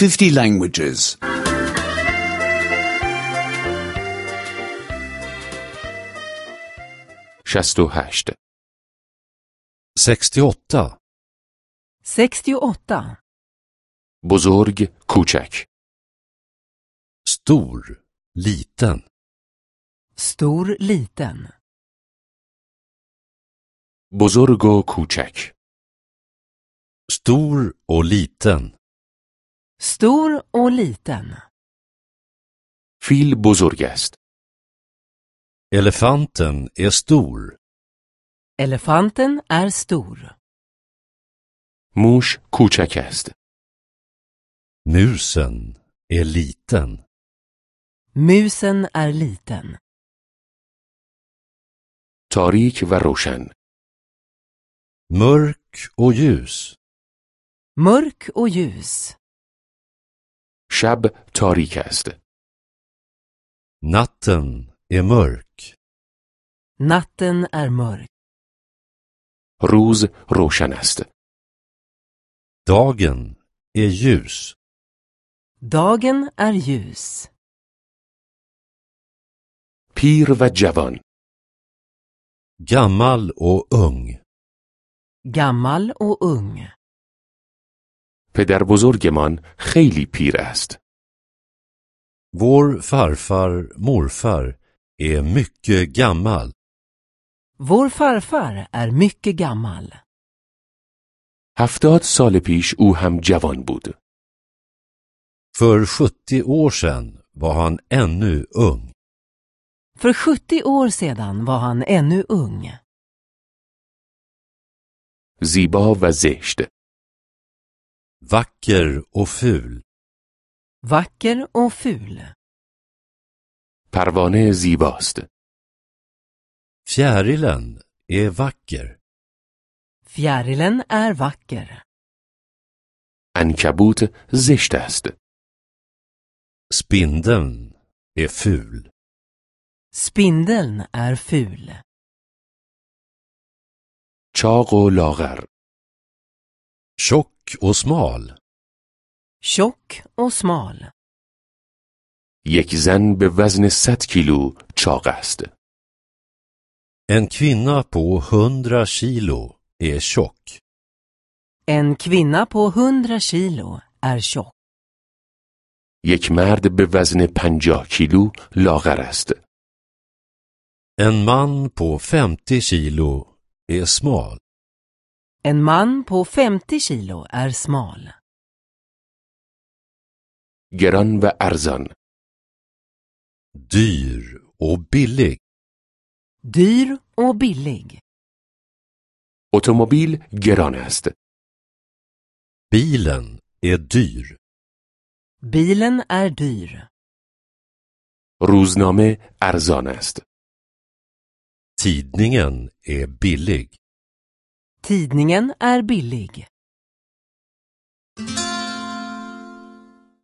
50 languages. 68 68. 68. بزرگ کوچک Stor, liten. Stor, liten. بزرگ و کوچک Stor och liten. Stor och liten. فیل بزرگ است Elefanten är stor. Elefanten är stor. موش کوچک است Musen är liten. Musen är liten. تاریک و روشن Mörk och ljus. Mörk och ljus. شب تاریک است Natten är mörk. Natten är mörk. روز روشن است Dagen är ljus. Dagen är ljus. پیر و جوان Gammal och ung. Gammal och ung. پدر بزرگمان خیلی پیر است Vår farfar, morfar är mycket gammal. Vår farfar är mycket gammal. 70 سال پیش او هم جوان بود För 70 år sedan var han ännu ung. För 70 år sedan var han ännu ung. زیبا و زشت Vacker och ful. Vacker och ful. پروانه زیباست Fjärilen är vacker. Fjärilen är vacker. عنکبوت زشت است Spindeln är ful. Spindeln är ful. چاق و لاغر Tjock och smal. Tjock och smal. یک زن به وزن 100 کیلو چاق است En kvinna på 100 kilo är tjock. En kvinna på 100 kilo är tjock. یک مرد به وزن 50 کیلو لاغر است En man på 50 kilo är smal. En man på 50 kilo är smal. گران و ارزان Dyr och billig. Dyr och billig. اتومبیل گران است Bilen är dyr. Bilen är dyr. روزنامه ارزان است Tidningen är billig. Tidningen är billig.